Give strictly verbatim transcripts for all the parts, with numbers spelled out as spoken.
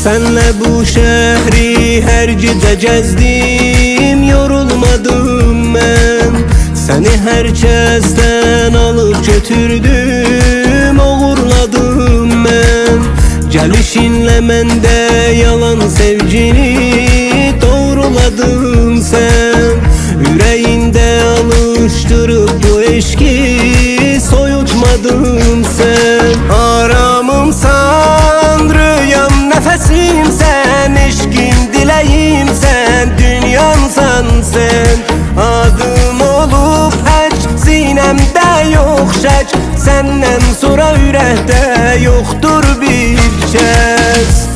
Senle bu şehri her gece gezdim, yorulmadım ben. Seni herkesten alıp götürdüm, uğurladım ben. Gelişinle mende yalan sevgini doğruladım sen. Yüreğinde alıştırıp bu eşki soyutmadım sen. Aramımsan, rüyam, nefesim sen, eşkim, dileğim sen, dünyamsan sen. Adım olup hiç sinemde yok şek, senden sonra yürekte yoktur bir kez.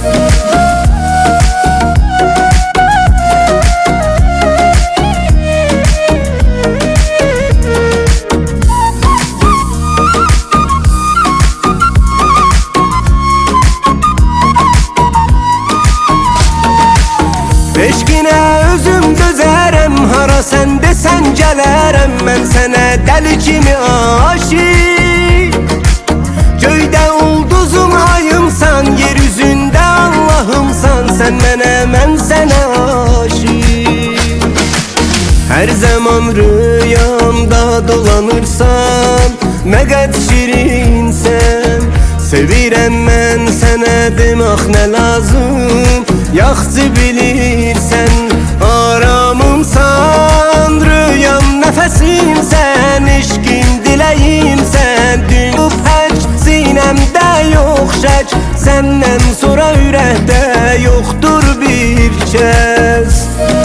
Eşkine özüm dözərəm, hara sen desen gələrəm. Mən sənə dəli kimi aşık. Göydə ulduzum ayımsan, yeryüzündə Allahımsan. Sen mənə, mən sənə aşık. Her zaman rüyamda dolanırsan, nə qəd şirinsən. Sevirəm mən sənə demək nə lazım, yaxşı bilirsən. Aramımsan, rüyam, nefesim sen, eşkim, dileğim sen. Dünüp heç sinemde yok şek, senden sonra yürekte yoktur bir kez.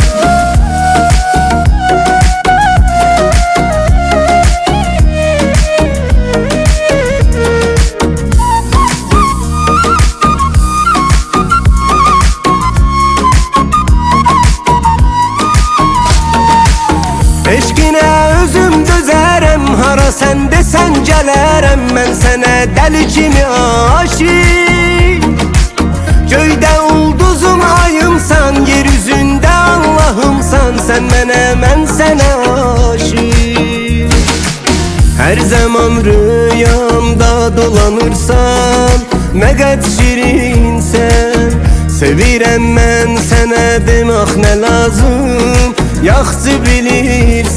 Eşkine özüm dözərəm, hara sen desen gələrəm. Mən sənə dəli kimi aşık. Göydə ulduzum ayımsan, yeryüzündə Allahımsan. Sen mənə, mən sənə aşık. Her zaman rüyamda dolanırsan, nə qəd şirinsən. Sevirəm mən sənə demək nə lazım, yaxşı bilirsən.